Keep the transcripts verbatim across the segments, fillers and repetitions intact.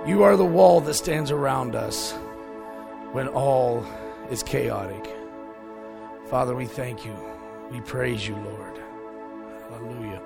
You are the wall that stands around us when all is chaotic. Father, we thank you. We praise you, Lord. Hallelujah.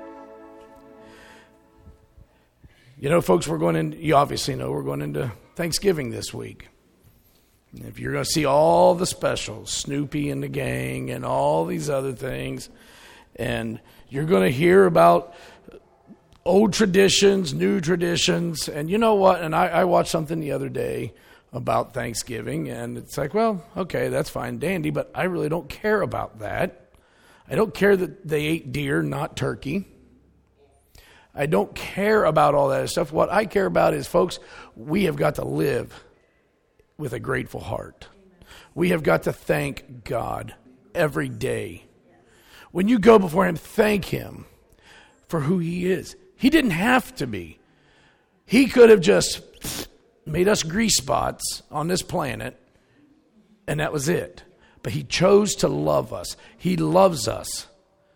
You know, folks, we're going in, you obviously know we're going into Thanksgiving this week. If you're going to see all the specials, Snoopy and the gang and all these other things, and you're going to hear about old traditions, new traditions, and you know what? And I, I watched something the other day about Thanksgiving, and it's like, well, okay, that's fine, dandy, but I really don't care about that. I don't care that they ate deer, not turkey. I don't care about all that stuff. What I care about is, folks, we have got to live with a grateful heart. We have got to thank God every day. When you go before him, thank him for who he is. He didn't have to be. He could have just made us grease spots on this planet, and that was it. But he chose to love us. He loves us.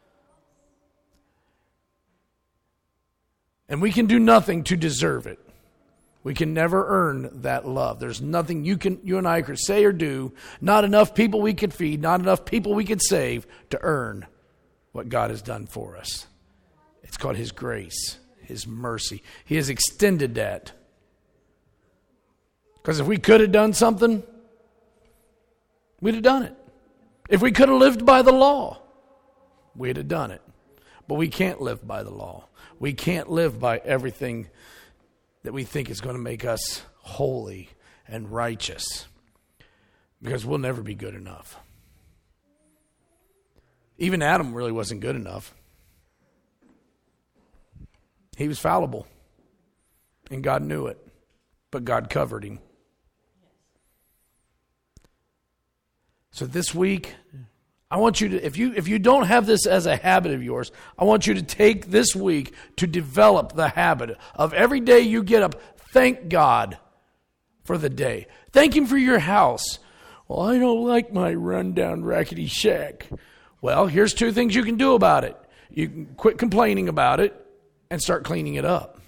And we can do nothing to deserve it. We can never earn that love. There's nothing you can, you and I could say or do, not enough people we could feed, not enough people we could save to earn what God has done for us. It's called his grace, his mercy. He has extended that. Because if we could have done something, we'd have done it. If we could have lived by the law, we'd have done it. But we can't live by the law. We can't live by everything that we think is going to make us holy and righteous, because we'll never be good enough. Even Adam really wasn't good enough. He was fallible, and God knew it, but God covered him. So this week, I want you to, if you if you don't have this as a habit of yours, I want you to take this week to develop the habit of every day you get up, thank God for the day. Thank him for your house. Well, I don't like my rundown, rackety shack. Well, here's two things you can do about it. You can quit complaining about it and start cleaning it up.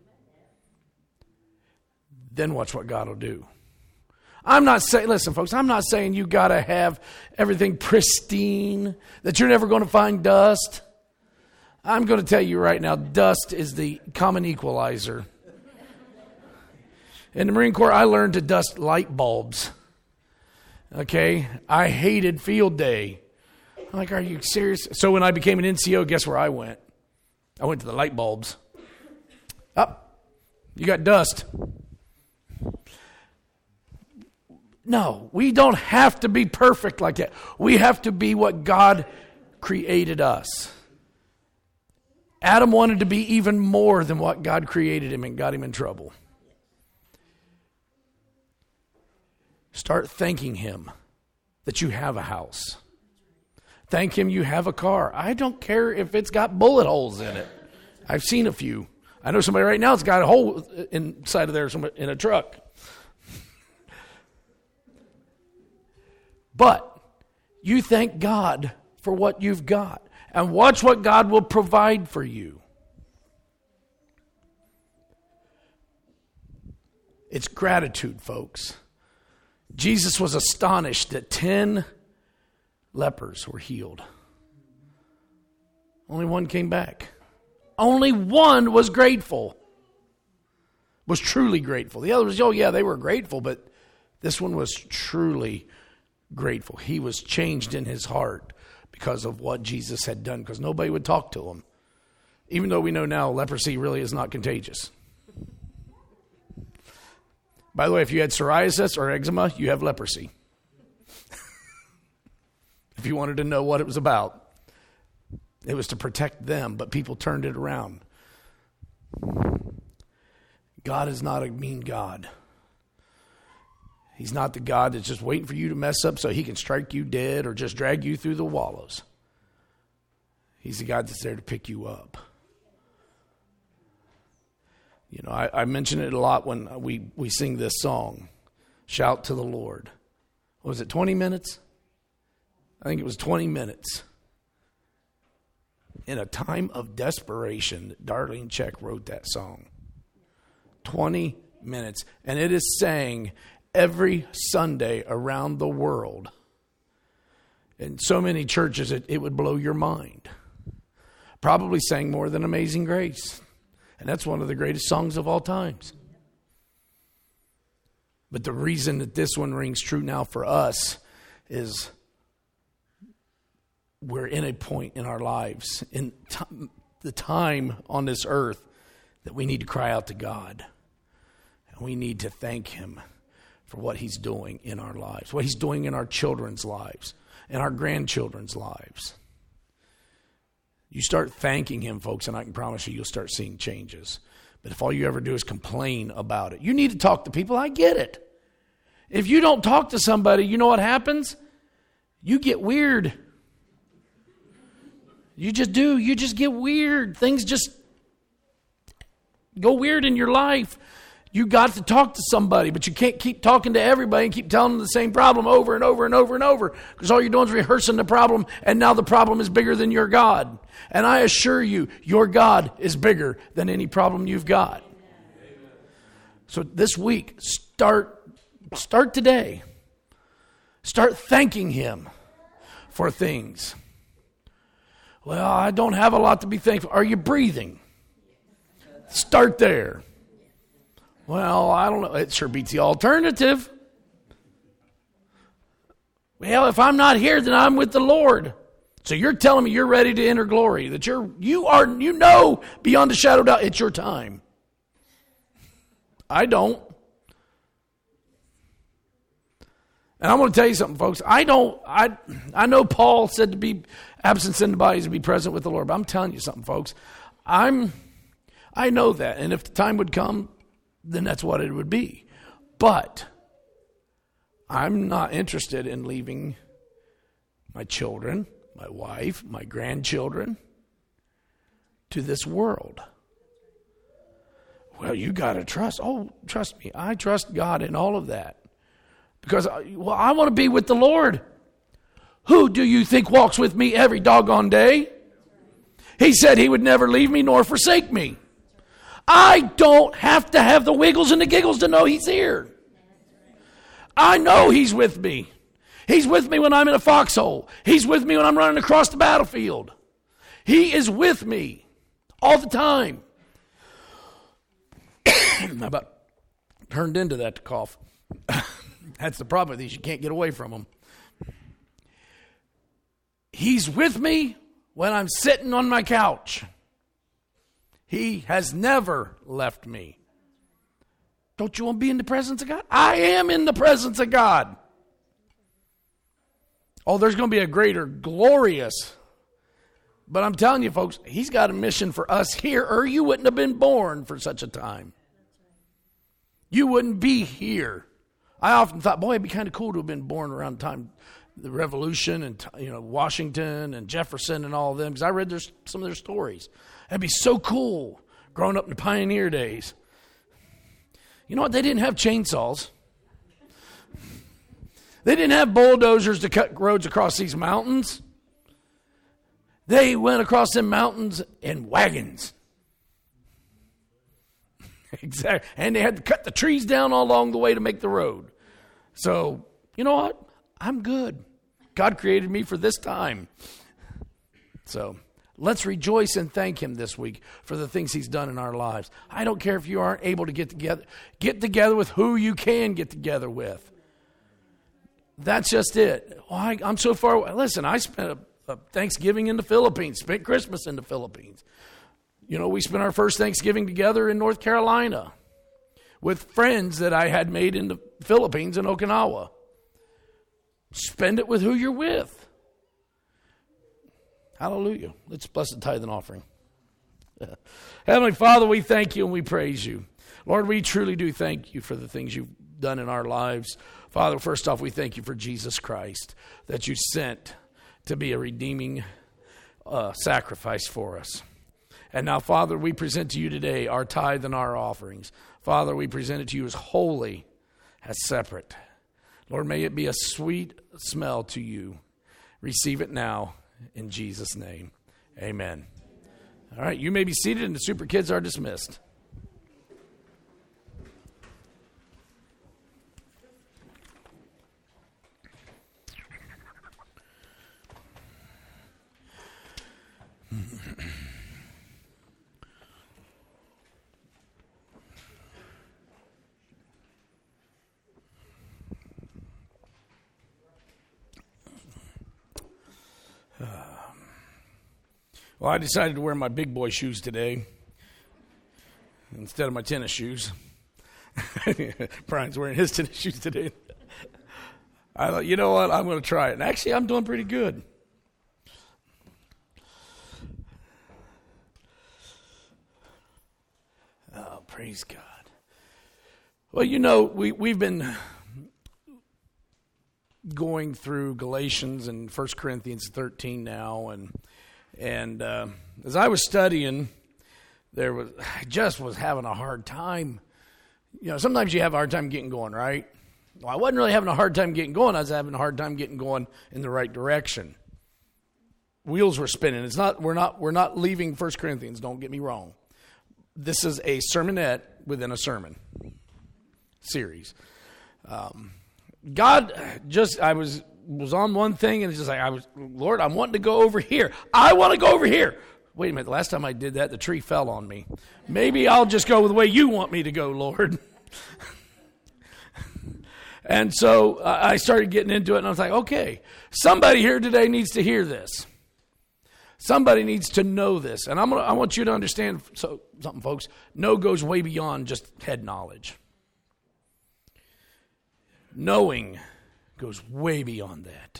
Then watch what God will do. I'm not saying, listen, folks, I'm not saying you got to have everything pristine, that you're never going to find dust. I'm going to tell you right now, dust is the common equalizer. In the Marine Corps, I learned to dust light bulbs. Okay? I hated field day. I'm like, are you serious? So when I became an N C O, guess where I went? I went to the light bulbs. Up, oh, you got dust. No, we don't have to be perfect like that. We have to be what God created us. Adam wanted to be even more than what God created him and got him in trouble. Start thanking him that you have a house. Thank him you have a car. I don't care if it's got bullet holes in it. I've seen a few. I know somebody right now that's got a hole inside of there in a truck. But you thank God for what you've got. And watch what God will provide for you. It's gratitude, folks. Jesus was astonished that ten lepers were healed. Only one came back. Only one was grateful. Was truly grateful. The other was, oh yeah, they were grateful, but this one was truly grateful. He was changed in his heart because of what Jesus had done, because nobody would talk to him. Even though we know now leprosy really is not contagious. By the way, if you had psoriasis or eczema, you have leprosy. If you wanted to know what it was about, it was to protect them, but people turned it around. God is not a mean God. He's not the God that's just waiting for you to mess up so he can strike you dead or just drag you through the wallows. He's the God that's there to pick you up. You know, I, I mention it a lot when we, we sing this song, Shout to the Lord. What was it, twenty minutes? I think it was twenty minutes. In a time of desperation, Darlene Check wrote that song. twenty minutes. And it is sang every Sunday around the world. In so many churches, it, it would blow your mind. Probably sang more than Amazing Grace. And that's one of the greatest songs of all times. But the reason that this one rings true now for us is we're in a point in our lives, in t- the time on this earth, that we need to cry out to God. And we need to thank Him for what He's doing in our lives, what He's doing in our children's lives, and our grandchildren's lives. You start thanking Him, folks, and I can promise you you'll start seeing changes. But if all you ever do is complain about it, you need to talk to people. I get it. If you don't talk to somebody, you know what happens? You get weird. You just do. You just get weird. Things just go weird in your life. You got to talk to somebody, but you can't keep talking to everybody and keep telling them the same problem over and over and over and over, because all you're doing is rehearsing the problem, and now the problem is bigger than your God. And I assure you, your God is bigger than any problem you've got. Amen. So this week, start, start today. Start thanking Him for things. Well, I don't have a lot to be thankful. Are you breathing? Start there. Well, I don't know. It sure beats the alternative. Well, if I'm not here, then I'm with the Lord. So you're telling me you're ready to enter glory, that you're you are you know beyond a shadow of doubt it's your time. I don't. And I'm going to tell you something, folks. I don't. I I know Paul said to be absent in the body is to be present with the Lord. But I'm telling you something, folks. I'm. I know that, and if the time would come, then that's what it would be. But I'm not interested in leaving my children, my wife, my grandchildren to this world. Well, you got to trust. Oh, trust me. I trust God in all of that. Because, well, I want to be with the Lord. Who do you think walks with me every doggone day? He said He would never leave me nor forsake me. I don't have to have the wiggles and the giggles to know He's here. I know He's with me. He's with me when I'm in a foxhole. He's with me when I'm running across the battlefield. He is with me all the time. I about turned into that to cough. That's the problem with these. You can't get away from them. He's with me when I'm sitting on my couch. He has never left me. Don't you want to be in the presence of God? I am in the presence of God. Oh, there's going to be a greater, glorious. But I'm telling you, folks, He's got a mission for us here, or you wouldn't have been born for such a time. You wouldn't be here. I often thought, boy, it'd be kind of cool to have been born around the time the Revolution and, you know, Washington and Jefferson and all of them, because I read their, some of their stories. That'd be so cool, growing up in the pioneer days. You know what? They didn't have chainsaws. They didn't have bulldozers to cut roads across these mountains. They went across them mountains in wagons. Exactly. And they had to cut the trees down all along the way to make the road. So, you know what? I'm good. God created me for this time. So, let's rejoice and thank Him this week for the things He's done in our lives. I don't care if you aren't able to get together. Get together with who you can get together with. That's just it. Oh, I, I'm so far away. Listen, I spent a, a Thanksgiving in the Philippines, spent Christmas in the Philippines. You know, we spent our first Thanksgiving together in North Carolina with friends that I had made in the Philippines and Okinawa. Spend it with who you're with. Hallelujah. Let's bless the tithe and offering. Heavenly Father, we thank You and we praise You. Lord, we truly do thank You for the things You've done in our lives. Father, first off, we thank You for Jesus Christ that You sent to be a redeeming uh, sacrifice for us. And now, Father, we present to You today our tithe and our offerings. Father, we present it to You as holy, as separate. Lord, may it be a sweet smell to You. Receive it now in Jesus' name. Amen. All right, you may be seated and the super kids are dismissed. Well, I decided to wear my big boy shoes today instead of my tennis shoes. Brian's wearing his tennis shoes today. I thought, you know what, I'm going to try it. And actually, I'm doing pretty good. Oh, praise God. Well, you know, we, we've been going through Galatians and First Corinthians thirteen now, and and uh, as I was studying, there was I just was having a hard time. You know, sometimes you have a hard time getting going, right? Well, I wasn't really having a hard time getting going. I was having a hard time getting going in the right direction. Wheels were spinning. It's not we're not we're not leaving First Corinthians. Don't get me wrong. This is a sermonette within a sermon series. Um, God just I was was on one thing, and it's just like I was, Lord, I'm wanting to go over here. I want to go over here. Wait a minute. The last time I did that, the tree fell on me. Maybe I'll just go the way you want me to go, Lord. And so uh, I started getting into it, and I was like, okay, somebody here today needs to hear this. Somebody needs to know this. And I'm gonna, I want you to understand so, something, folks. Know goes way beyond just head knowledge. Knowing goes way beyond that.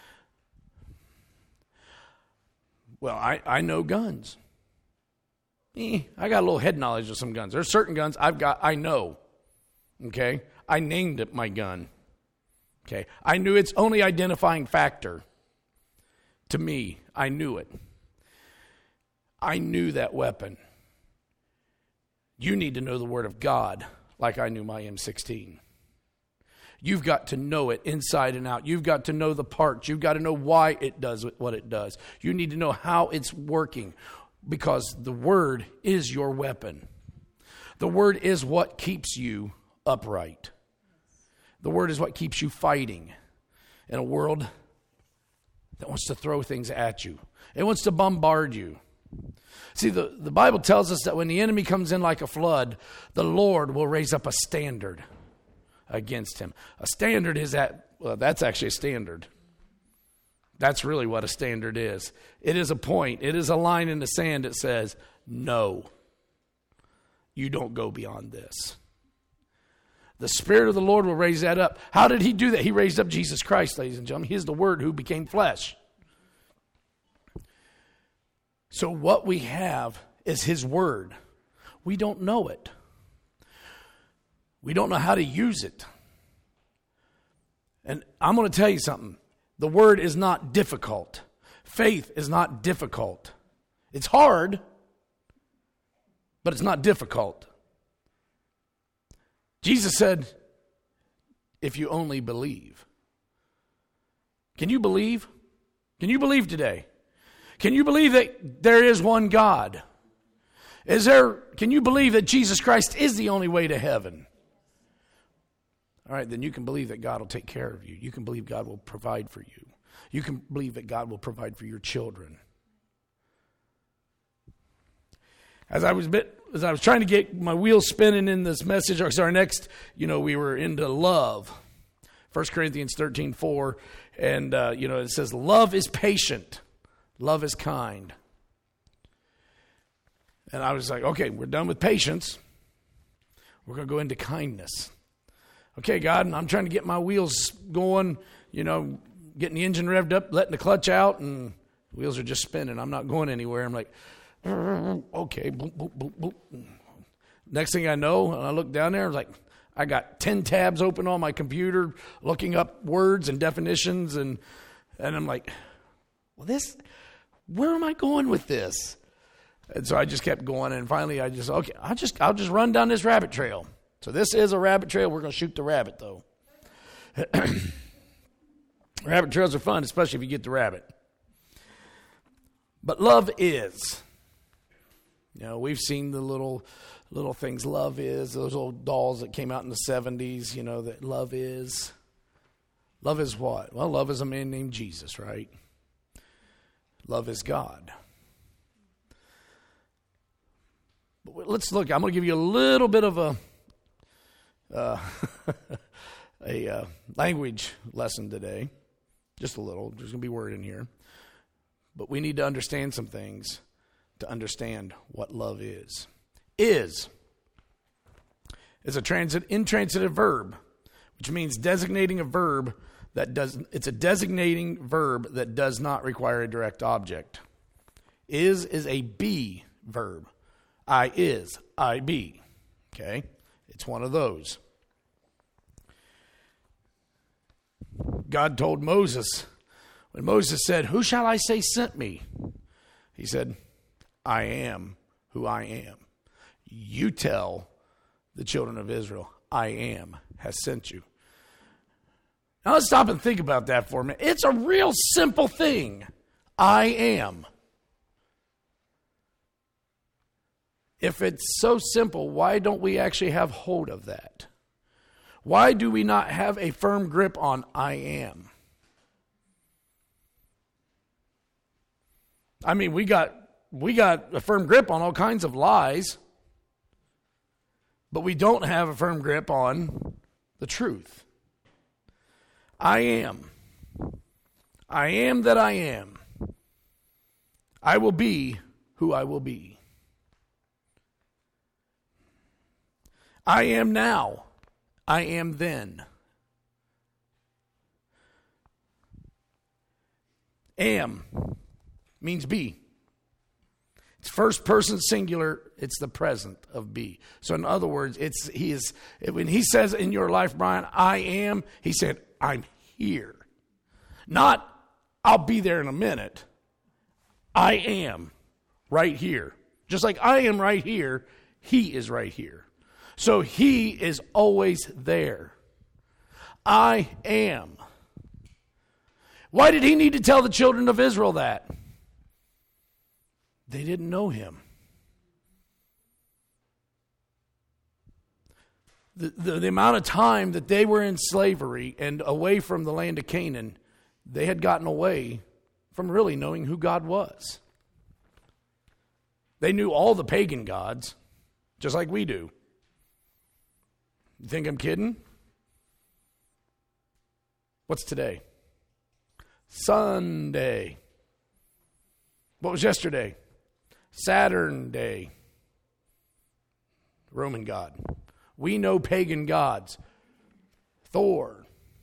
Well, I, I know guns. Eh, I got a little head knowledge of some guns. There's certain guns I've got, I know. Okay? I named it my gun. Okay? I knew its only identifying factor. To me, I knew it. I knew that weapon. You need to know the Word of God like I knew my M sixteen. You've got to know it inside and out. You've got to know the parts. You've got to know why it does what it does. You need to know how it's working, because the Word is your weapon. The Word is what keeps you upright. The Word is what keeps you fighting in a world that wants to throw things at you. It wants to bombard you. See, the, the Bible tells us that when the enemy comes in like a flood, the Lord will raise up a standard against him. A standard is that, well, that's actually a standard. That's really what a standard is. It is a point. It is a line in the sand that says, no, you don't go beyond this. The Spirit of the Lord will raise that up. How did he do that? He raised up Jesus Christ, ladies and gentlemen. He is the Word who became flesh. So what we have is his Word. We don't know it. We don't know how to use it. And I'm going to tell you something. The Word is not difficult. Faith is not difficult. It's hard, but it's not difficult. Jesus said, if you only believe. Can you believe? Can you believe today? Can you believe that there is one God? Is there? Can you believe that Jesus Christ is the only way to heaven? All right, then you can believe that God will take care of you. You can believe God will provide for you. You can believe that God will provide for your children. As I was bit, as I was trying to get my wheels spinning in this message, or our next, you know, we were into love. First Corinthians thirteen four, and uh, you know, it says, "Love is patient, love is kind." And I was like, okay, we're done with patience. We're going to go into kindness. Okay, God, and I'm trying to get my wheels going, you know, getting the engine revved up, letting the clutch out, and the wheels are just spinning. I'm not going anywhere. I'm like, okay, boop, boop, boop, boop. Next thing I know, I look down there, I was like, I got ten tabs open on my computer, looking up words and definitions, and and I'm like, well, this, where am I going with this? And so I just kept going, and finally I just, okay, I'll just, I'll just run down this rabbit trail. So this is a rabbit trail. We're going to shoot the rabbit, though. Rabbit trails are fun, especially if you get the rabbit. But love is. You know, we've seen the little little things love is, those old dolls that came out in the seventies, you know, that love is. Love is what? Well, love is a man named Jesus, right? Love is God. But let's look. I'm going to give you a little bit of a uh, a uh, language lesson today. Just a little. There's going to be word in here. But we need to understand some things to understand what love is. Is is a transit intransitive verb, which means designating a verb that does it's a designating verb that does not require a direct object. Is is a be verb. I is, I be. Okay? It's one of those. God told Moses, when Moses said, "Who shall I say sent me?" He said, "I am who I am. You tell the children of Israel, I am has sent you." Now let's stop and think about that for a minute. It's a real simple thing. I am. If it's so simple, why don't we actually have hold of that? Why do we not have a firm grip on I am? I mean, we got we got a firm grip on all kinds of lies, but we don't have a firm grip on the truth. I am. I am that I am. I will be who I will be. I am now. I am then. Am means be. It's first person singular. It's the present of be. So in other words, it's he is when he says in your life, Brian, I am, he said, I'm here. Not I'll be there in a minute. I am right here. Just like I am right here, he is right here. So he is always there. I am. Why did he need to tell the children of Israel that? They didn't know him. The, the, the amount of time that they were in slavery and away from the land of Canaan, they had gotten away from really knowing who God was. They knew all the pagan gods, just like we do. You think I'm kidding? What's today? Sunday. What was yesterday? Saturn Day. Roman god. We know pagan gods. Thor.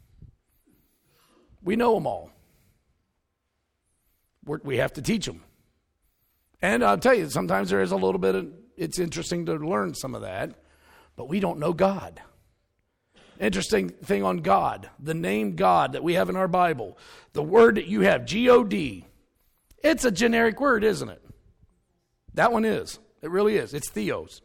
We know them all. We're, we have to teach them. And I'll tell you, sometimes there is a little bit of, it's interesting to learn some of that, but we don't know God. Interesting thing on God, the name God that we have in our Bible, the word that you have, G O D, it's a generic word, isn't it? That one is. It really is. It's theos.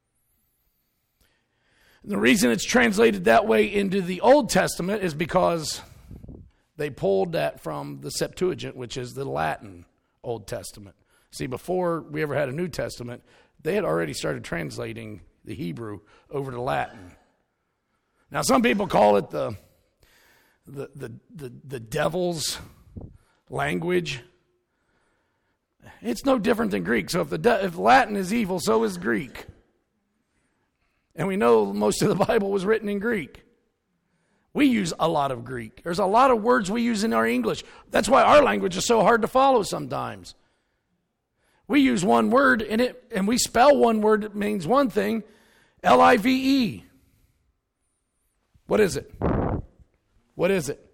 And the reason it's translated that way into the Old Testament is because they pulled that from the Septuagint, which is the Latin Old Testament. See, before we ever had a New Testament, they had already started translating the Hebrew over to Latin. Now, some people call it the the the the, the devil's language. It's no different than Greek. So if the de- if Latin is evil, so is Greek. And we know most of the Bible was written in Greek. We use a lot of Greek. There's a lot of words we use in our English. That's why our language is so hard to follow sometimes. We use one word and it and we spell one word that means one thing, L I V E. What is it? What is it?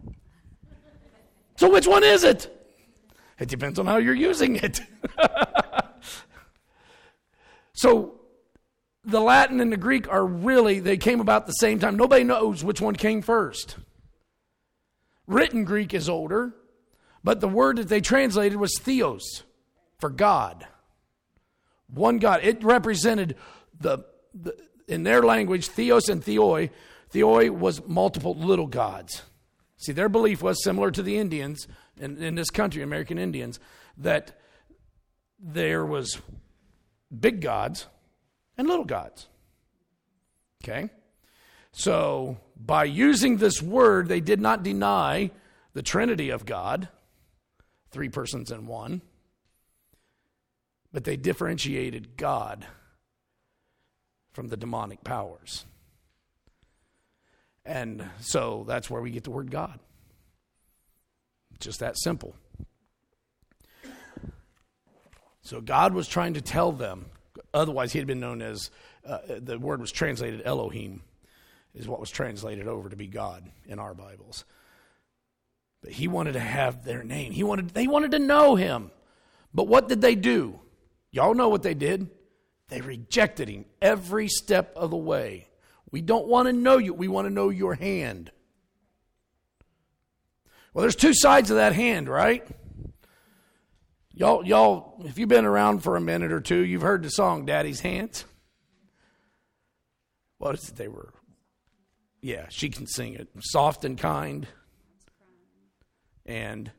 So which one is it? It depends on how you're using it. So the Latin and the Greek are really, they came about the same time. Nobody knows which one came first. Written Greek is older, but the word that they translated was theos, for God. One God. It represented the, the in their language, theos and theoi. Theoi was multiple little gods. See, their belief was similar to the Indians in, in this country, American Indians, that there was big gods and little gods. Okay? So, by using this word, they did not deny the Trinity of God, three persons in one, but they differentiated God from the demonic powers. And so that's where we get the word God. Just that simple. So God was trying to tell them, otherwise he had been known as, uh, the word was translated Elohim, is what was translated over to be God in our Bibles. But he wanted to have their name. He wanted, they wanted to know him. But what did they do? Y'all know what they did. They rejected him every step of the way. We don't want to know you. We want to know your hand. Well, there's two sides of that hand, right? Y'all, y'all, if you've been around for a minute or two, you've heard the song Daddy's Hands. What is it they were? Yeah, she can sing it. Soft and kind. And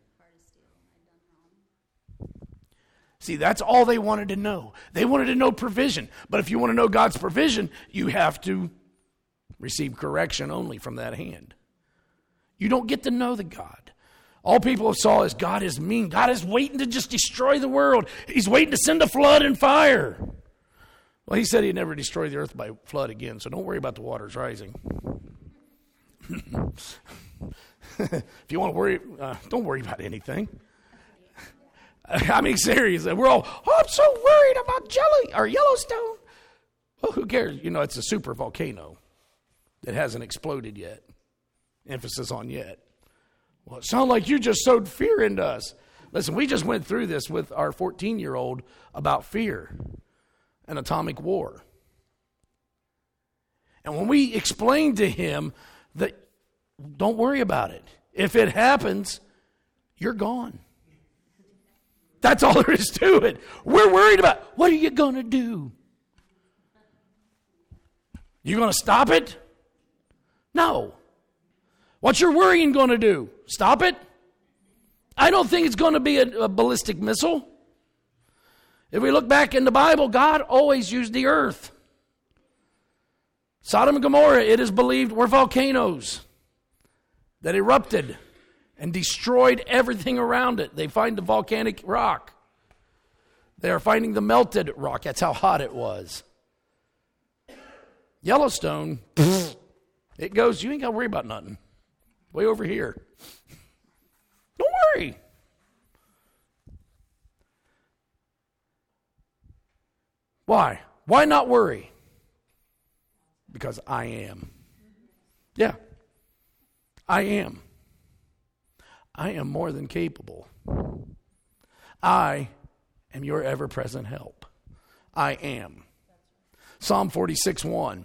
see, that's all they wanted to know. They wanted to know provision. But if you want to know God's provision, you have to receive correction only from that hand. You don't get to know the God. All people saw is God is mean. God is waiting to just destroy the world. He's waiting to send a flood and fire. Well, he said he'd never destroy the earth by flood again, so don't worry about the waters rising. If you want to worry, uh, don't worry about anything. I mean, seriously, we're all, oh, I'm so worried about Jelly or Yellowstone. Well, who cares? You know, it's a super volcano that hasn't exploded yet. Emphasis on yet. Well, it sounds like you just sowed fear into us. Listen, we just went through this with our fourteen-year-old about fear and atomic war. And when we explained to him that, don't worry about it. If it happens, you're gone. That's all there is to it. We're worried about, what are you going to do? You going to stop it? No. What's your worrying going to do? Stop it? I don't think it's going to be a, a ballistic missile. If we look back in the Bible, God always used the earth. Sodom and Gomorrah, it is believed, were volcanoes that erupted and destroyed everything around it. They find the volcanic rock. They are finding the melted rock. That's how hot it was. Yellowstone, it goes, you ain't got to worry about nothing. Way over here. Don't worry. Why? Why not worry? Because I am. Yeah. I am. I am more than capable. I am your ever-present help. I am. Psalm forty-six one.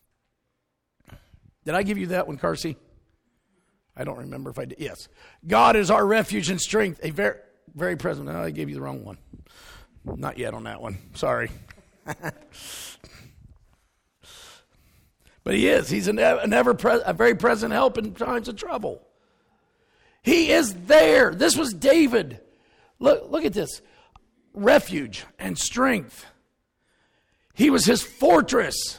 Did I give you that one, Carsey? I don't remember if I did. Yes. God is our refuge and strength, a very, very present. No, I gave you the wrong one. Not yet on that one. Sorry. But he is. He's an, an ever pre- a very present help in times of trouble. He is there. This was David. Look, look at this. Refuge and strength. He was his fortress.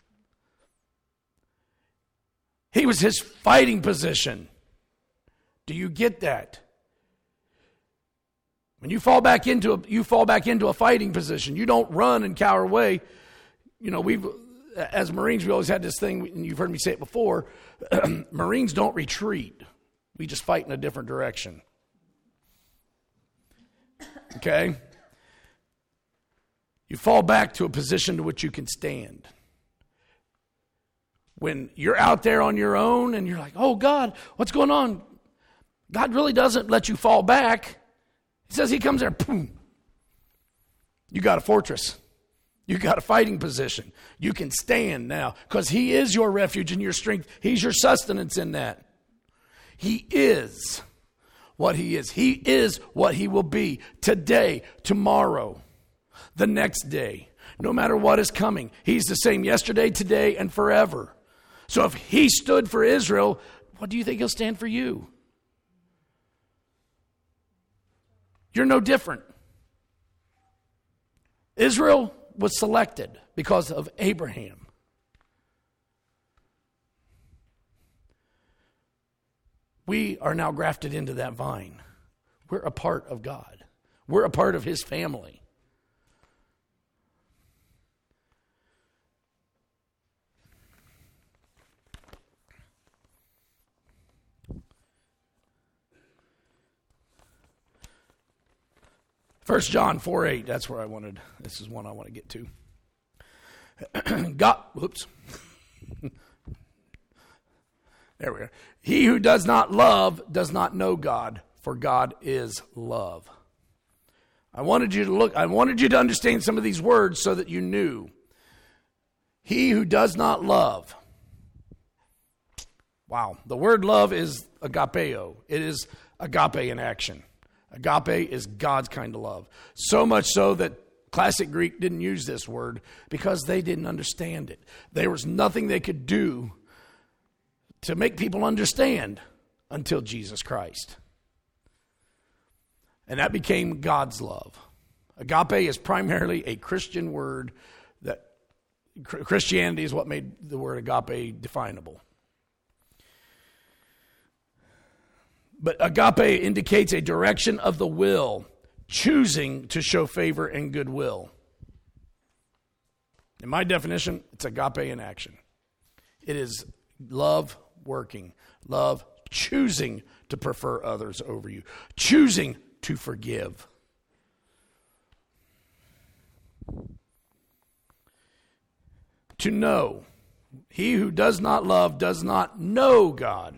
He was his fighting position. Do you get that? When you fall back into a, you fall back into a fighting position. You don't run and cower away. You know, we've as Marines, we always had this thing, and you've heard me say it before. Marines don't retreat. We just fight in a different direction. Okay? You fall back to a position to which you can stand. When you're out there on your own and you're like, oh God, what's going on? God really doesn't let you fall back. He says he comes there, boom. You got a fortress. You got a fighting position. You can stand now because he is your refuge and your strength. He's your sustenance in that. He is what he is. He is what he will be today, tomorrow, the next day. No matter what is coming, he's the same yesterday, today, and forever. So if he stood for Israel, what do you think he'll stand for you? You're no different. Israel was selected because of Abraham. We are now grafted into that vine. We're a part of God. We're a part of his family. First John four eight, that's where I wanted, this is one I want to get to. God, whoops. There we are. He who does not love does not know God, for God is love. I wanted you to look, I wanted you to understand some of these words so that you knew. He who does not love. Wow. The word love is agapeo. It is agape in action. Agape is God's kind of love. So much so that classic Greek didn't use this word because they didn't understand it. There was nothing they could do to make people understand until Jesus Christ. And that became God's love. Agape is primarily a Christian word that Christianity is what made the word agape definable. But agape indicates a direction of the will, choosing to show favor and goodwill. In my definition, it's agape in action. It is love working, love choosing to prefer others over you, choosing to forgive. To know. He who does not love does not know God.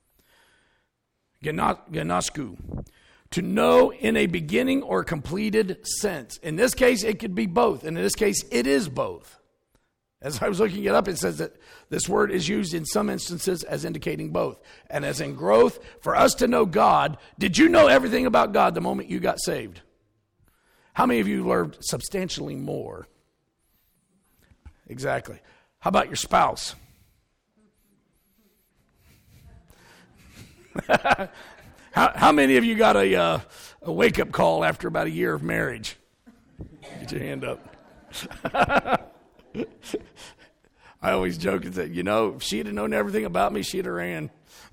Genasku. To know in a beginning or completed sense. In this case, it could be both. And in this case, it is both. As I was looking it up, it says that this word is used in some instances as indicating both. And as in growth, for us to know God, did you know everything about God the moment you got saved? How many of you learned substantially more? Exactly. How about your spouse? how, how many of you got a, uh, a wake-up call after about a year of marriage? Get your hand up. I always joke and say, you know, if she'd have known everything about me, she'd have ran.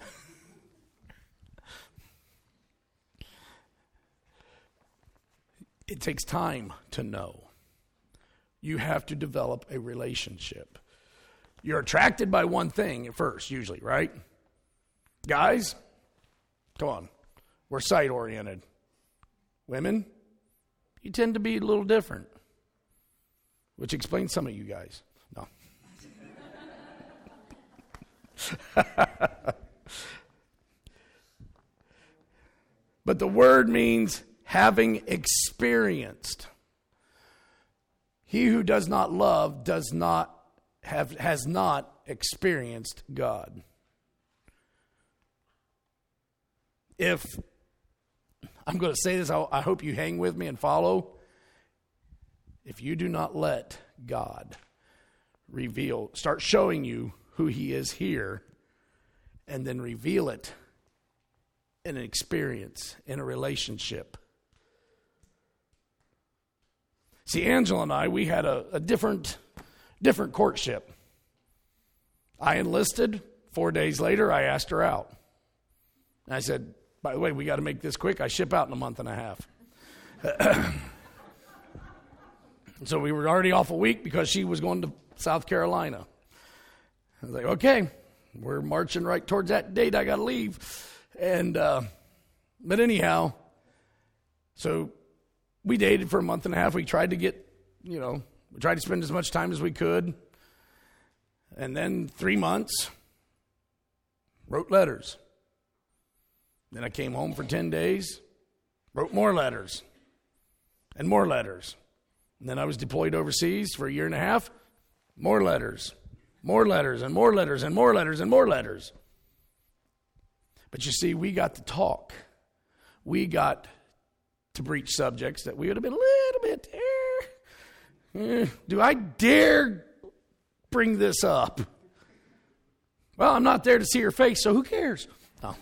It takes time to know. You have to develop a relationship. You're attracted by one thing at first, usually, right? Guys, come on. We're sight-oriented. Women, you tend to be a little different, which explains some of you guys. No. But the word means having experienced. He who does not love does not have has not experienced God. If I'm going to say this, I, I hope you hang with me and follow. If you do not let God reveal, start showing you who he is here, and then reveal it in an experience, in a relationship. See, Angela and I, we had a, a different, different courtship. I enlisted. Four days later, I asked her out. And I said, by the way, we got to make this quick. I ship out in a month and a half. So we were already off a week because she was going to South Carolina. I was like, okay, we're marching right towards that date. I got to leave. And, uh, but anyhow, so we dated for a month and a half. We tried to get, you know, we tried to spend as much time as we could. And then three months, wrote letters. Then I came home for ten days, wrote more letters and more letters. And then I was deployed overseas for a year and a half, more letters, more letters and more letters and more letters and more letters. But you see, we got to talk. We got to breach subjects that we would have been a little bit, eh, eh, do I dare bring this up? Well, I'm not there to see her face, so who cares? No.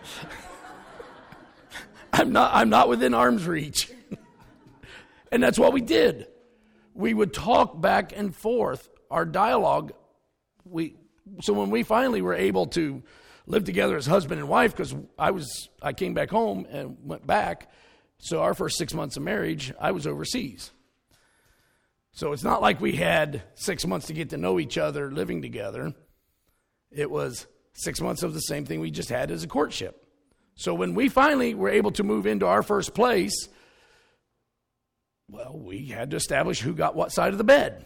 I'm not, I'm not within arm's reach. And that's what we did. We would talk back and forth. Our dialogue, we so when we finally were able to live together as husband and wife, because I was I came back home and went back. So our first six months of marriage, I was overseas. So it's not like we had six months to get to know each other living together. It was six months of the same thing we just had as a courtship. So when we finally were able to move into our first place, Well, we had to establish who got what side of the bed.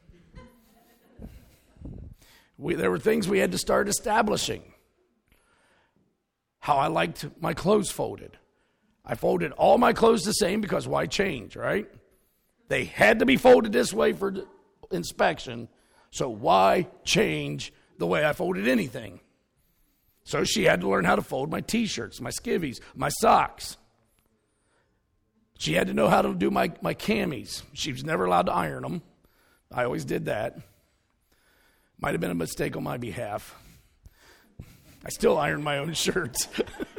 We, there were things we had to start establishing. How I liked my clothes folded. I folded all my clothes the same because why change, right? They had to be folded this way for inspection, so why change the way I folded anything? So she had to learn how to fold my T-shirts, my skivvies, my socks. She had to know how to do my, my camis. She was never allowed to iron them. I always did that. Might have been a mistake on my behalf. I still iron my own shirts.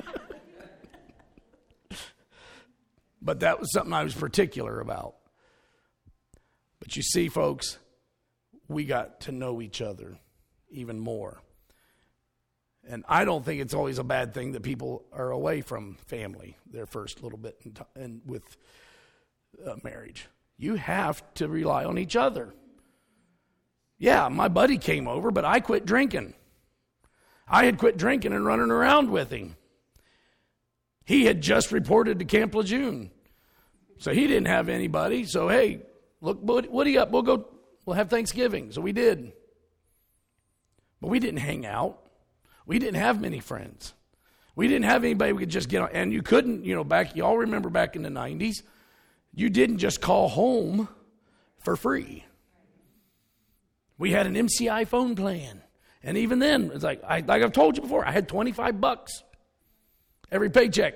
But that was something I was particular about. But you see, folks, we got to know each other even more. And I don't think it's always a bad thing that people are away from family their first little bit in t- and with uh, marriage. You have to rely on each other. Yeah, my buddy came over, but I quit drinking. I had quit drinking and running around with him. He had just reported to Camp Lejeune. So he didn't have anybody. So, hey, look, Woody up. We'll go, we'll have Thanksgiving. So we did. But we didn't hang out. We didn't have many friends. We didn't have anybody we could just get on. And you couldn't, you know, back, you all remember back in the nineties, you didn't just call home for free. We had an M C I phone plan. And even then, it's like, I, like I've told you before, I had twenty-five bucks every paycheck.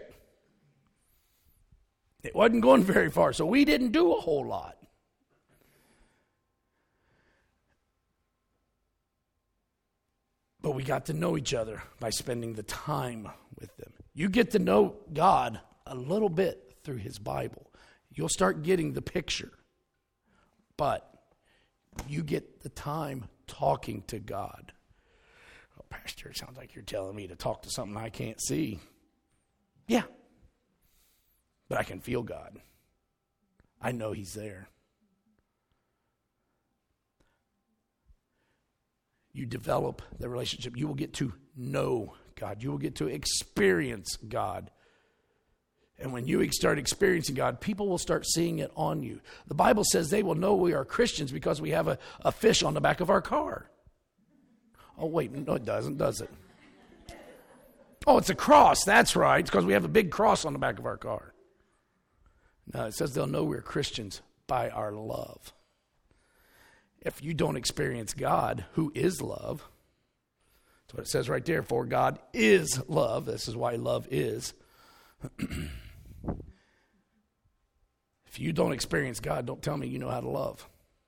It wasn't going very far, so we didn't do a whole lot. But we got to know each other by spending the time with them. You get to know God a little bit through his Bible. You'll start getting the picture. But you get the time talking to God. Oh, Pastor, it sounds like you're telling me to talk to something I can't see. Yeah. But I can feel God. I know he's there. You develop the relationship. You will get to know God. You will get to experience God. And when you start experiencing God, people will start seeing it on you. The Bible says they will know we are Christians because we have a, a fish on the back of our car. Oh, wait, no, it doesn't, does it? Oh, it's a cross. That's right. It's because we have a big cross on the back of our car. No, it says they'll know we're Christians by our love. If you don't experience God, who is love, that's what it says right there, for God is love. This is why love is. If you don't experience God, don't tell me you know how to love.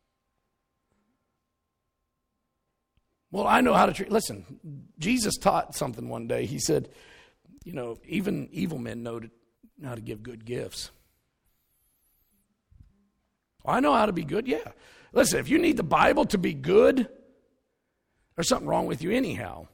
Well, I know how to treat. Listen, Jesus taught something one day. He said, you know, even evil men know to, how to give good gifts. I know how to be good, yeah. Listen, if you need the Bible to be good, there's something wrong with you anyhow.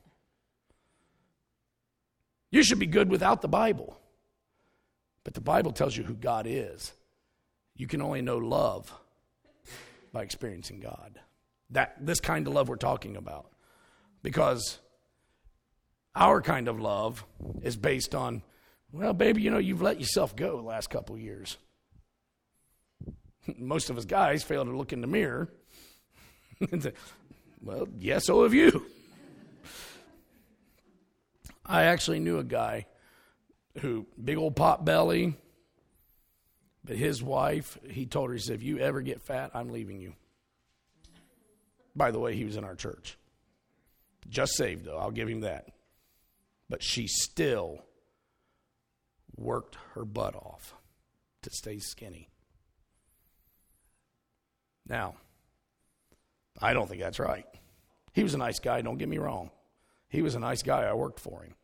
You should be good without the Bible. But the Bible tells you who God is. You can only know love by experiencing God. That this kind of love we're talking about. Because our kind of love is based on, well, baby, you know, you've let yourself go the last couple of years. Most of us guys fail to look in the mirror and say, well, yes, so have you. I actually knew a guy who, big old pot belly, but his wife, he told her, he said, if you ever get fat, I'm leaving you. By the way, he was in our church. Just saved, though, I'll give him that. But she still worked her butt off to stay skinny. Now, I don't think that's right. He was a nice guy, don't get me wrong. He was a nice guy, I worked for him.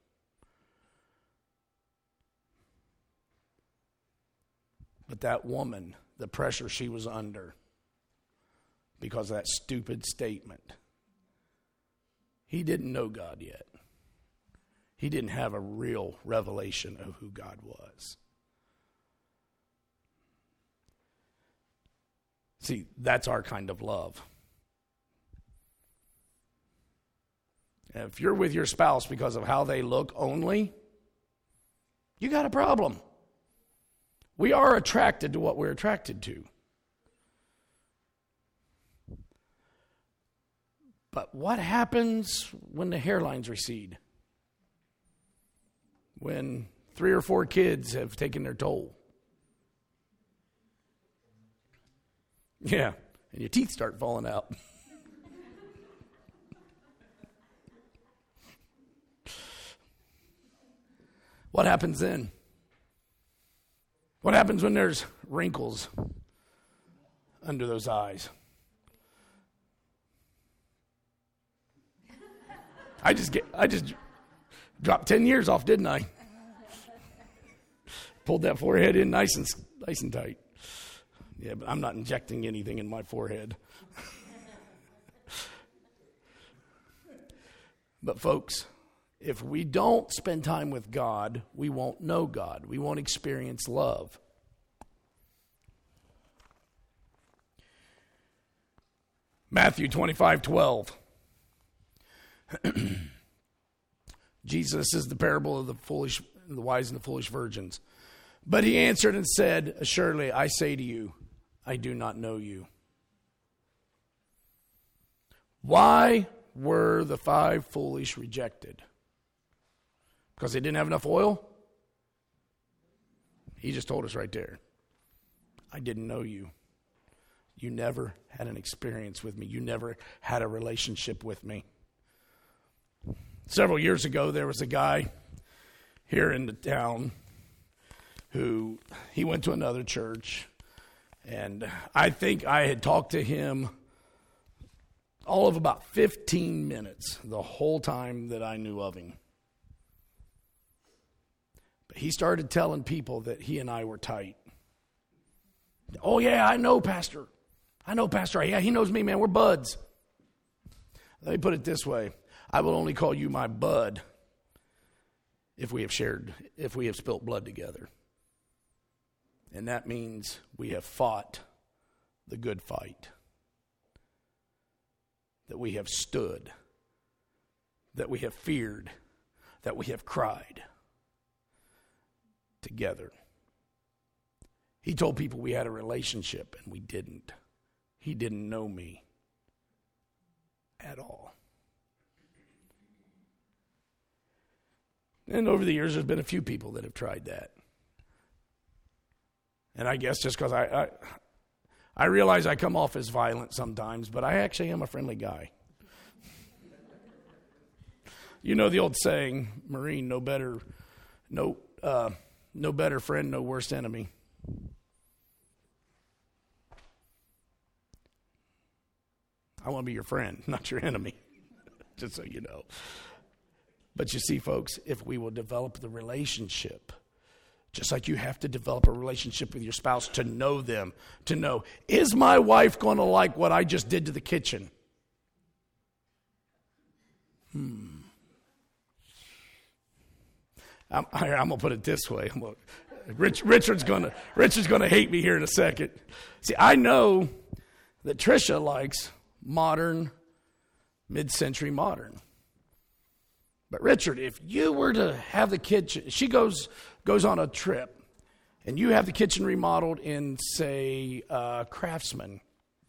But that woman, the pressure she was under because of that stupid statement, he didn't know God yet. He didn't have a real revelation of who God was. See, that's our kind of love. And if you're with your spouse because of how they look only, you got a problem. We are attracted to what we're attracted to. But what happens when the hairlines recede? When three or four kids have taken their toll? Yeah, and your teeth start falling out. What happens then? What happens when there's wrinkles under those eyes? I just get I just dropped ten years off, didn't I? Pulled that forehead in nice and nice and tight. Yeah, but I'm not injecting anything in my forehead. But folks, if we don't spend time with God, we won't know God. We won't experience love. Matthew twenty-five twelve. Jesus is the parable of the foolish, the wise and the foolish virgins. But he answered and said, assuredly, I say to you, I do not know you. Why were the five foolish rejected? Because they didn't have enough oil? He just told us right there. I didn't know you. You never had an experience with me. You never had a relationship with me. Several years ago, there was a guy here in the town who, he went to another church, and I think I had talked to him all of about fifteen minutes the whole time that I knew of him. But he started telling people that he and I were tight. Oh, yeah, I know, Pastor. I know, Pastor. Yeah, he knows me, man. We're buds. Let me put it this way. I will only call you my bud if we have shared, if we have spilt blood together. And that means we have fought the good fight. That we have stood. That we have feared. That we have cried together. He told people we had a relationship, and we didn't. He didn't know me at all. And over the years, there's been a few people that have tried that. And I guess just because I, I I realize I come off as violent sometimes, but I actually am a friendly guy. You know the old saying, Marine, no better, no uh, no better friend, no worse enemy. I want to be your friend, not your enemy, just so you know. But you see, folks, if we will develop the relationship, just like you have to develop a relationship with your spouse to know them, to know, is my wife going to like what I just did to the kitchen? Hmm. I'm, I, I'm going to put it this way. I'm gonna, Rich, Richard's going to Richard's going to hate me here in a second. See, I know that Trisha likes modern, mid-century modern. But Richard, if you were to have the kitchen, she goes goes on a trip, and you have the kitchen remodeled in, say, uh, Craftsman,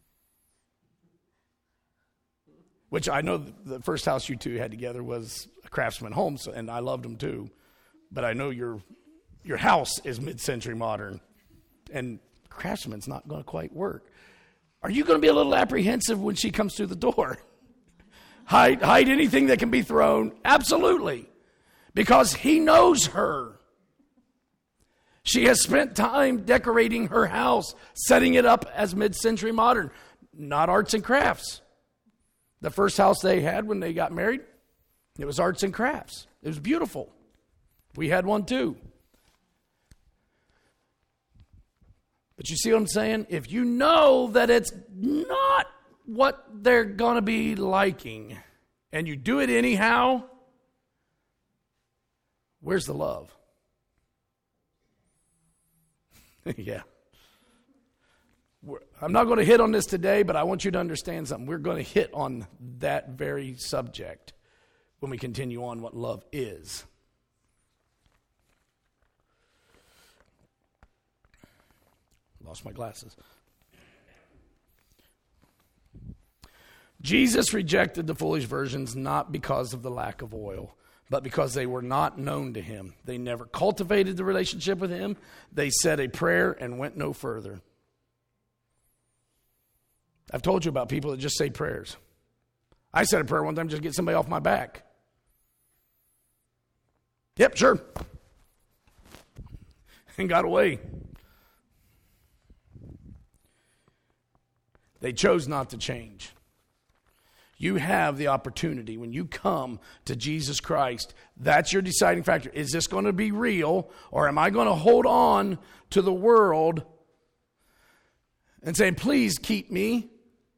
which I know the first house you two had together was a Craftsman home, so, and I loved them too. But I know your your house is mid-century modern, and Craftsman's not going to quite work. Are you going to be a little apprehensive when she comes through the door? Hide, hide anything that can be thrown? Absolutely. Because he knows her. She has spent time decorating her house, setting it up as mid-century modern, not arts and crafts. The first house they had when they got married, it was arts and crafts. It was beautiful. We had one too. But you see what I'm saying? If you know that it's not what they're going to be liking, and you do it anyhow, where's the love? Yeah. We're, I'm not going to hit on this today, but I want you to understand something. We're going to hit on that very subject when we continue on what love is. Lost my glasses. Jesus rejected the foolish virgins not because of the lack of oil, but because they were not known to him. They never cultivated the relationship with him. They said a prayer and went no further. I've told you about people that just say prayers. I said a prayer one time just to get somebody off my back. Yep, sure. And got away. They chose not to change. You have the opportunity when you come to Jesus Christ. That's your deciding factor. Is this going to be real, or am I going to hold on to the world and say, please keep me?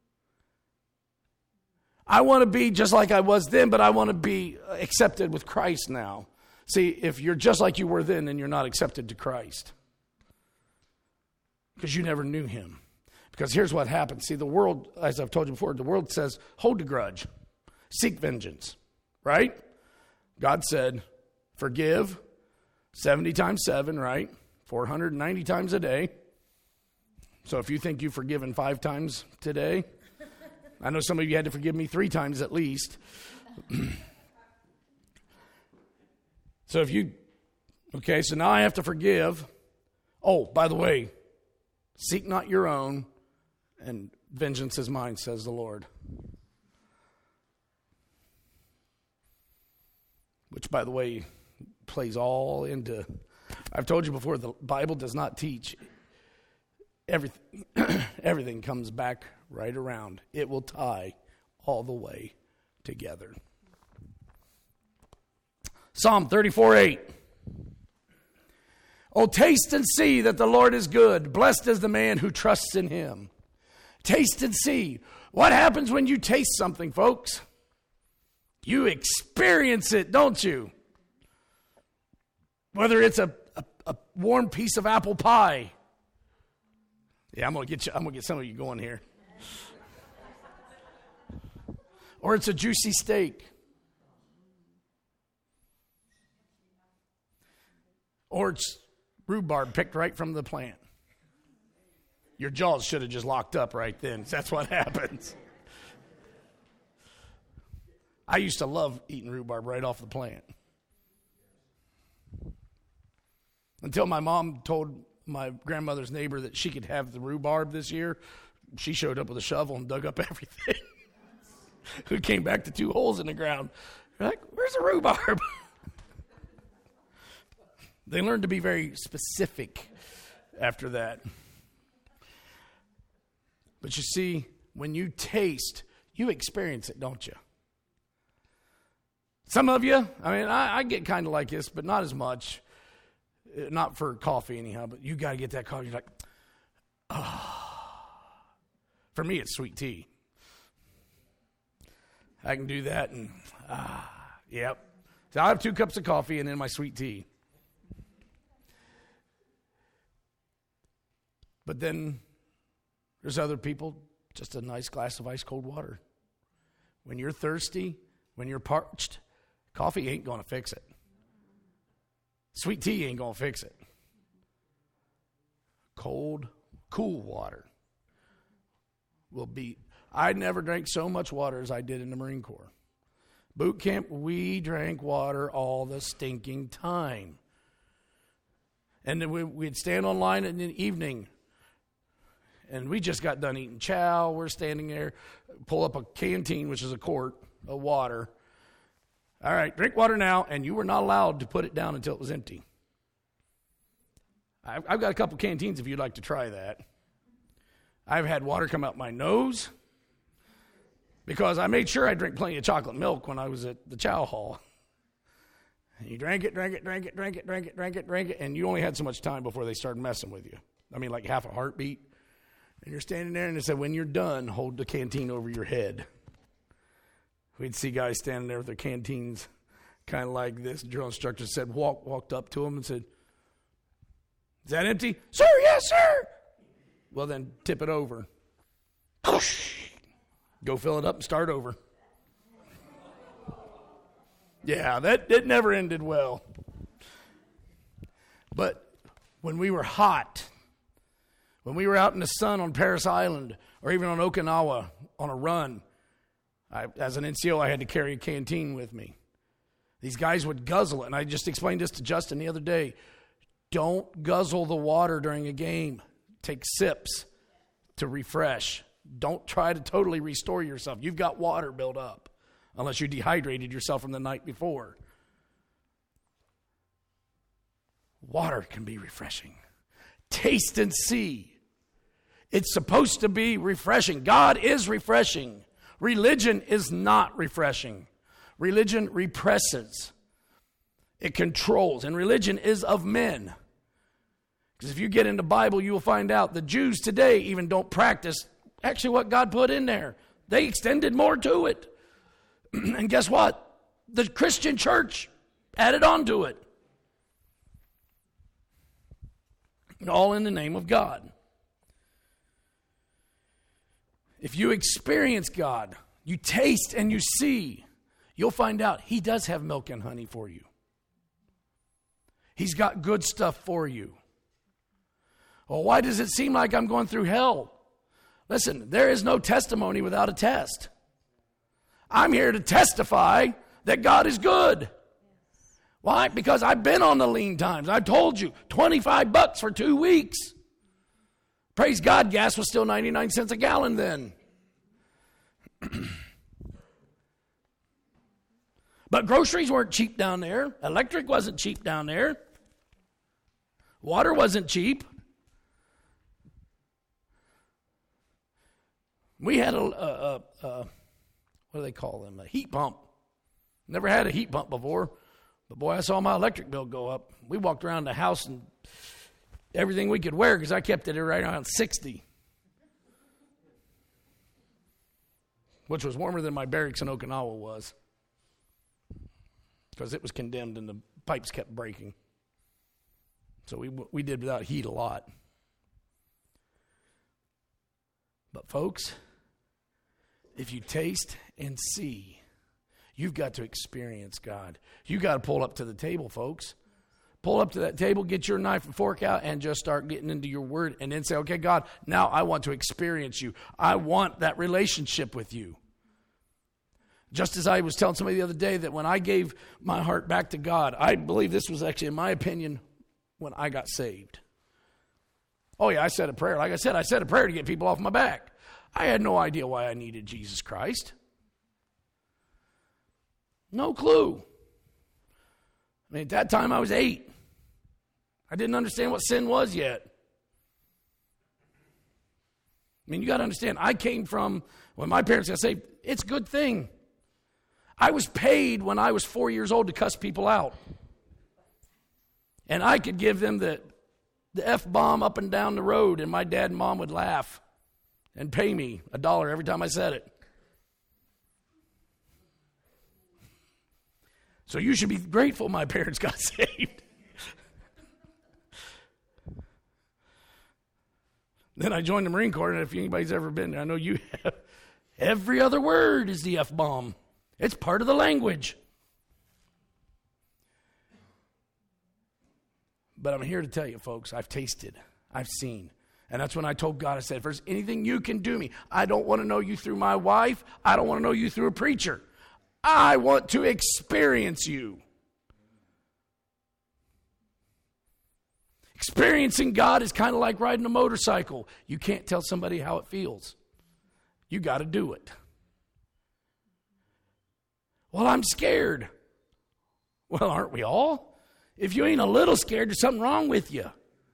I want to be just like I was then, but I want to be accepted with Christ now. See, if you're just like you were then, then you're not accepted to Christ. Because you never knew him. Because here's what happens. See, the world, as I've told you before, the world says, hold a grudge. Seek vengeance. Right? God said, forgive seventy times seven, right? four hundred ninety times a day. So if you think you've forgiven five times today, I know some of you had to forgive me three times at least. So if you, okay, so now I have to forgive. Oh, by the way, seek not your own, and vengeance is mine, says the Lord. Which, by the way, plays all into, I've told you before, the Bible does not teach. Everything, everything comes back right around. It will tie all the way together. Psalm thirty-four eight. Oh, taste and see that the Lord is good. Blessed is the man who trusts in him. Taste and see. What happens when you taste something, folks? You experience it, don't you? Whether it's a, a, a warm piece of apple pie. Yeah, I'm gonna get you, I'm gonna get some of you going here. Or it's a juicy steak. Or it's rhubarb picked right from the plant. Your jaws should have just locked up right then. That's what happens. I used to love eating rhubarb right off the plant. Until my mom told my grandmother's neighbor that she could have the rhubarb this year. She showed up with a shovel and dug up everything. Who came back to two holes in the ground. You're like, where's the rhubarb? They learned to be very specific after that. But you see, when you taste, you experience it, don't you? Some of you, I mean, I, I get kind of like this, but not as much. Not for coffee anyhow, but you got to get that coffee. You're like, ah. Oh. For me, it's sweet tea. I can do that and, ah, yep. So I have two cups of coffee and then my sweet tea. But then there's other people, just a nice glass of ice cold water. When you're thirsty, when you're parched, coffee ain't going to fix it. Sweet tea ain't going to fix it. Cold, cool water will be. I never drank so much water as I did in the Marine Corps. Boot camp, we drank water all the stinking time. And then we, we'd stand on line in the evening. And we just got done eating chow. We're standing there, pull up a canteen, which is a quart of water. All right, drink water now, and you were not allowed to put it down until it was empty. I've, I've got a couple canteens if you'd like to try that. I've had water come out my nose because I made sure I drank plenty of chocolate milk when I was at the chow hall. And you drank it, drank it, drank it, drank it, drank it, drank it, drank it, and you only had so much time before they started messing with you. I mean, like half a heartbeat. And you're standing there, and they said, when you're done, hold the canteen over your head. We'd see guys standing there with their canteens kind of like this. The drill instructor said, walk, walked up to him and said, is that empty? Sir, yes, sir. Well, then tip it over. Go fill it up and start over. Yeah, that it never ended well. But when we were hot, when we were out in the sun on Parris Island or even on Okinawa on a run, I, as an N C O, I had to carry a canteen with me. These guys would guzzle it, and I just explained this to Justin the other day. Don't guzzle the water during a game. Take sips to refresh. Don't try to totally restore yourself. You've got water built up, unless you dehydrated yourself from the night before. Water can be refreshing. Taste and see. It's supposed to be refreshing. God is refreshing. Religion is not refreshing. Religion represses. It controls. And religion is of men. Because if you get into the Bible, you will find out the Jews today even don't practice actually what God put in there. They extended more to it. And guess what? The Christian church added on to it. All in the name of God. If you experience God, you taste and you see, you'll find out He does have milk and honey for you. He's got good stuff for you. Well, why does it seem like I'm going through hell? Listen, there is no testimony without a test. I'm here to testify that God is good. Why? Because I've been on the lean times. I told you, twenty-five bucks for two weeks. Praise God, gas was still ninety-nine cents a gallon then. But groceries weren't cheap down there. Electric wasn't cheap down there. Water wasn't cheap. We had a, a, a, a what do they call them? A heat pump. Never had a heat pump before. But boy, I saw my electric bill go up. We walked around the house and everything we could wear because I kept it right around sixty. Which was warmer than my barracks in Okinawa was. Because it was condemned and the pipes kept breaking. So we we did without heat a lot. But folks, if you taste and see, you've got to experience God. You've got to pull up to the table, folks. Pull up to that table, get your knife and fork out, and just start getting into your word. And then say, okay, God, now I want to experience you. I want that relationship with you. Just as I was telling somebody the other day that when I gave my heart back to God, I believe this was actually, in my opinion, when I got saved. Oh yeah, I said a prayer. Like I said, I said a prayer to get people off my back. I had no idea why I needed Jesus Christ. No clue. I mean, at that time I was eight. I didn't understand what sin was yet. I mean, you got to understand, I came from, when my parents got saved, it's a good thing. I was paid when I was four years old to cuss people out. And I could give them the, the F-bomb up and down the road, and my dad and mom would laugh and pay me a dollar every time I said it. So you should be grateful my parents got saved. Then I joined the Marine Corps, and if anybody's ever been there, I know you have. Every other word is the F-bomb. It's part of the language. But I'm here to tell you, folks, I've tasted, I've seen. And that's when I told God, I said, if there's anything you can do me, I don't want to know you through my wife. I don't want to know you through a preacher. I want to experience you. Experiencing God is kind of like riding a motorcycle. You can't tell somebody how it feels. You got to do it. Well, I'm scared. Well, aren't we all? If you ain't a little scared, there's something wrong with you.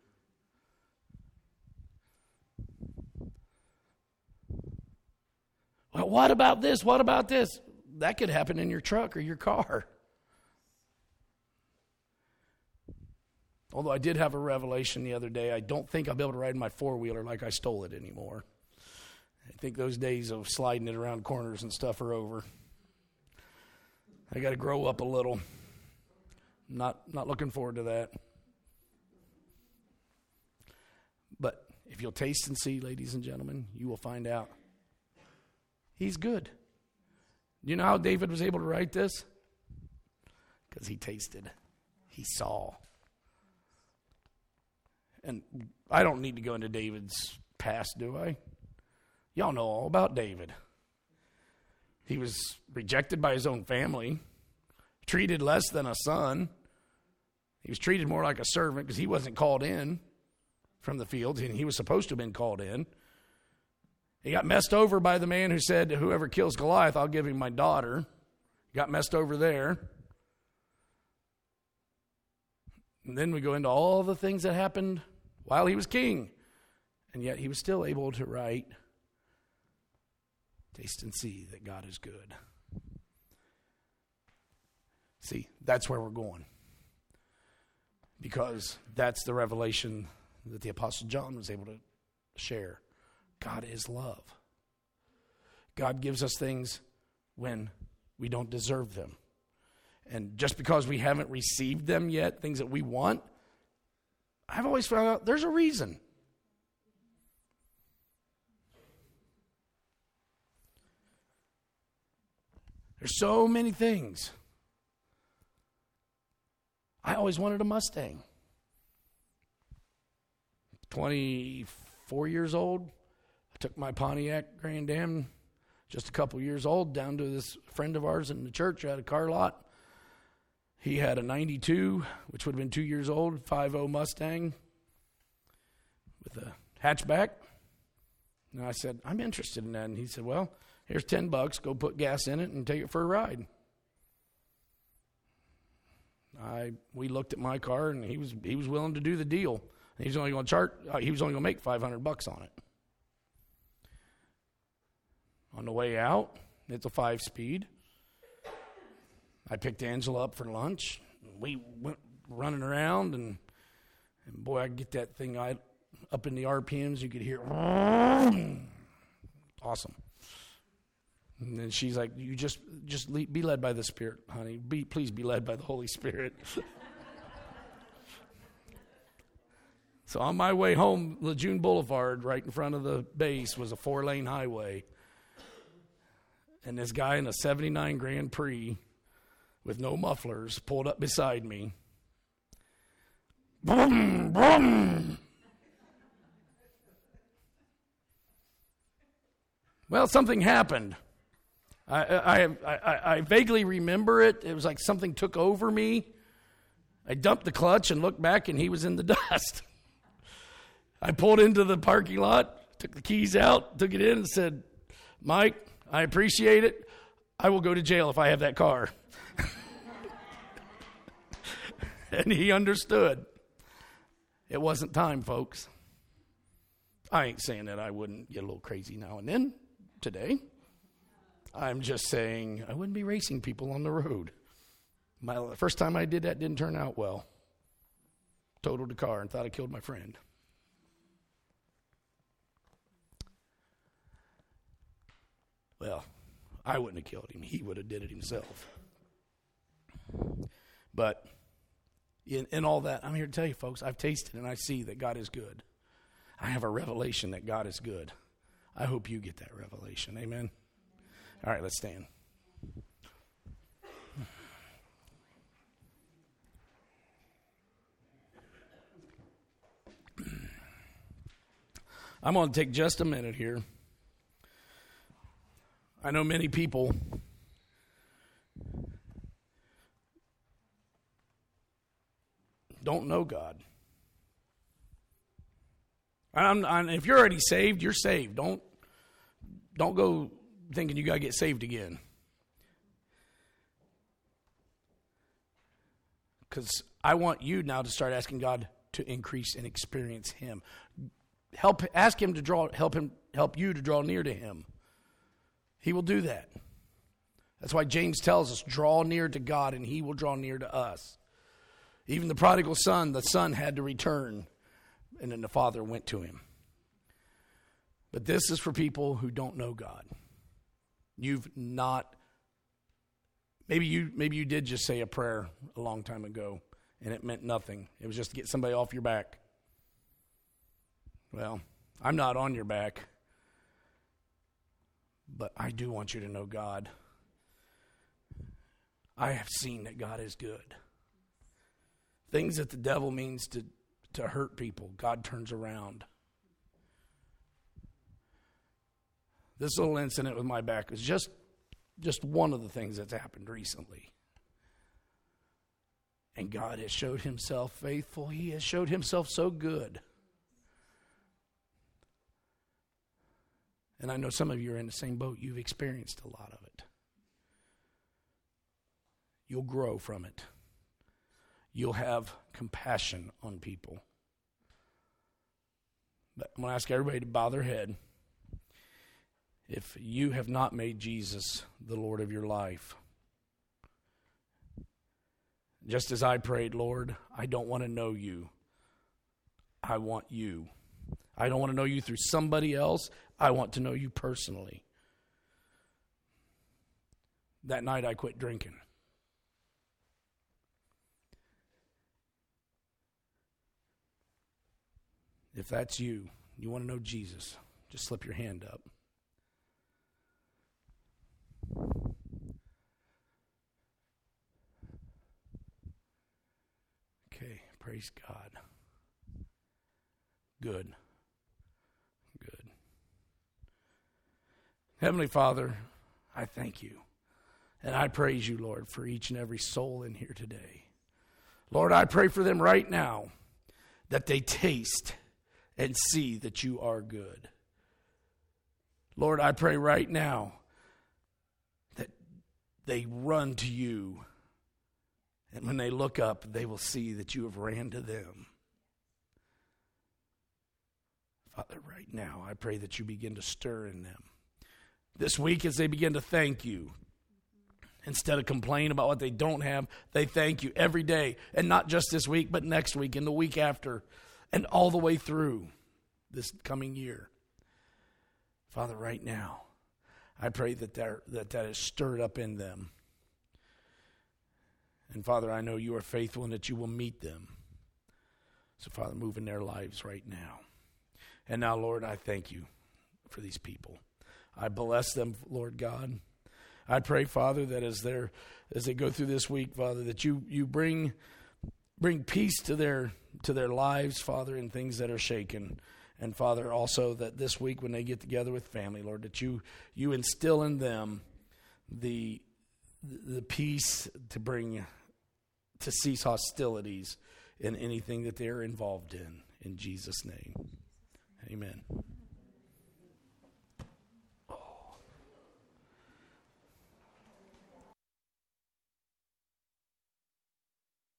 Well, what about this? What about this? That could happen in your truck or your car. Although I did have a revelation the other day, I don't think I'll be able to ride my four-wheeler like I stole it anymore. I think those days of sliding it around corners and stuff are over. I got to grow up a little. Not not looking forward to that. But if you'll taste and see, ladies and gentlemen, you will find out He's good. You know how David was able to write this? Because he tasted. He saw. And I don't need to go into David's past, do I? Y'all know all about David. He was rejected by his own family, treated less than a son. He was treated more like a servant because he wasn't called in from the field, and he was supposed to have been called in. He got messed over by the man who said, whoever kills Goliath, I'll give him my daughter. He got messed over there. And then we go into all the things that happened while he was king. And yet he was still able to write, taste and see that God is good. See, that's where we're going. Because that's the revelation that the Apostle John was able to share. God is love. God gives us things when we don't deserve them. And just because we haven't received them yet, things that we want, I've always found out there's a reason. There's so many things. I always wanted a Mustang. twenty-four years old, I took my Pontiac Grand Am, just a couple years old, down to this friend of ours in the church who had a car lot. He had a ninety-two, which would have been two years old, five oh Mustang with a hatchback. And I said, I'm interested in that. And he said, well, here's ten bucks. Go put gas in it and take it for a ride. I we looked at my car, and he was he was willing to do the deal. He was only going to chart. Uh, he was only going to make five hundred bucks on it. On the way out, it's a five speed. I picked Angela up for lunch. We went running around, and, and boy, I get that thing I, up in the R P Ms. You could hear, awesome. And then she's like, "You just just lead, be led by the Spirit, honey. Be please be led by the Holy Spirit." So on my way home, Lejeune Boulevard, right in front of the base, was a four-lane highway, and this guy in a seventy-nine Grand Prix with no mufflers pulled up beside me. Boom, boom. Well, something happened. I, I, I, I vaguely remember it. It was like something took over me. I dumped the clutch and looked back, and he was in the dust. I pulled into the parking lot, took the keys out, took it in, and said, "Mike, I appreciate it. I will go to jail if I have that car." And he understood. It wasn't time, folks. I ain't saying that I wouldn't get a little crazy now and then today. I'm just saying I wouldn't be racing people on the road. My first time I did that didn't turn out well. Totaled the car and thought I killed my friend. Well, I wouldn't have killed him. He would have did it himself. But in, in all that, I'm here to tell you, folks, I've tasted and I see that God is good. I have a revelation that God is good. I hope you get that revelation. Amen. All right, let's stand. I'm going to take just a minute here. I know many people don't know God. I'm, I'm, if you're already saved, you're saved. Don't don't go thinking you got to get saved again. Because I want you now to start asking God to increase and experience Him. Help, ask Him to draw, help Him, help you to draw near to Him. He will do that. That's why James tells us, draw near to God and He will draw near to us. Even the prodigal son, the son had to return, and then the father went to him. But this is for people who don't know God. You've not, maybe you maybe you did just say a prayer a long time ago, and it meant nothing. It was just to get somebody off your back. Well, I'm not on your back, but I do want you to know God. I have seen that God is good. Things that the devil means to, to hurt people, God turns around. This little incident with my back was just just one of the things that's happened recently. And God has showed himself faithful. He has showed himself so good. And I know some of you are in the same boat. You've experienced a lot of it. You'll grow from it. You'll have compassion on people. But I'm going to ask everybody to bow their head. If you have not made Jesus the Lord of your life, just as I prayed, Lord, I don't want to know you. I want you. I don't want to know you through somebody else. I want to know you personally. That night I quit drinking. If that's you, you want to know Jesus, just slip your hand up. Okay, praise God. Good. Good. Heavenly Father, I thank you. And I praise you, Lord, for each and every soul in here today. Lord, I pray for them right now that they taste and see that you are good. Lord, I pray right now that they run to you. And when they look up, they will see that you have ran to them. Father, right now, I pray that you begin to stir in them. This week, as they begin to thank you, instead of complaining about what they don't have, they thank you every day. And not just this week, but next week and the week after. And all the way through this coming year. Father, right now, I pray that that, that is stirred up in them. And Father, I know you are faithful and that you will meet them. So Father, move in their lives right now. And now, Lord, I thank you for these people. I bless them, Lord God. I pray, Father, that as they as they go through this week, Father, that you you bring bring peace to their to their lives, Father, in things that are shaken. And Father, also that this week when they get together with family, Lord, that you you instill in them the the peace to bring to cease hostilities in anything that they're involved in. In Jesus' name. Amen.